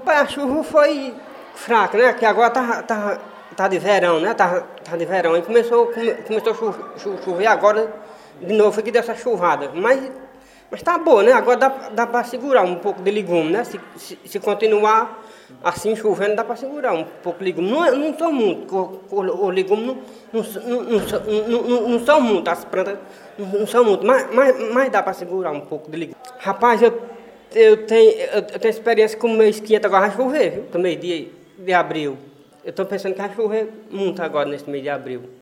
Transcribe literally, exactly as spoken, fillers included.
Rapaz, a chuva foi fraca, né? Que agora tá, tá, tá de verão, né? Tá, tá de verão. E começou, come, começou a cho, cho, chover agora, de novo, foi que deu essa chuvada. Mas, mas tá boa, né? Agora dá, dá para segurar um pouco de legume, né? Se, se, se continuar assim chovendo, dá para segurar um pouco de legume. Não, não são muito, os legumes não, não, não, não, não, não são muito, as plantas não, não são muito, mas, mas, mas dá para segurar um pouco de legume. Rapaz, eu, eu, tenho, eu tenho experiência com o mês quinhentos, agora vai chover, viu? No mês de, de abril. Eu estou pensando que vai chover muito agora nesse mês de abril.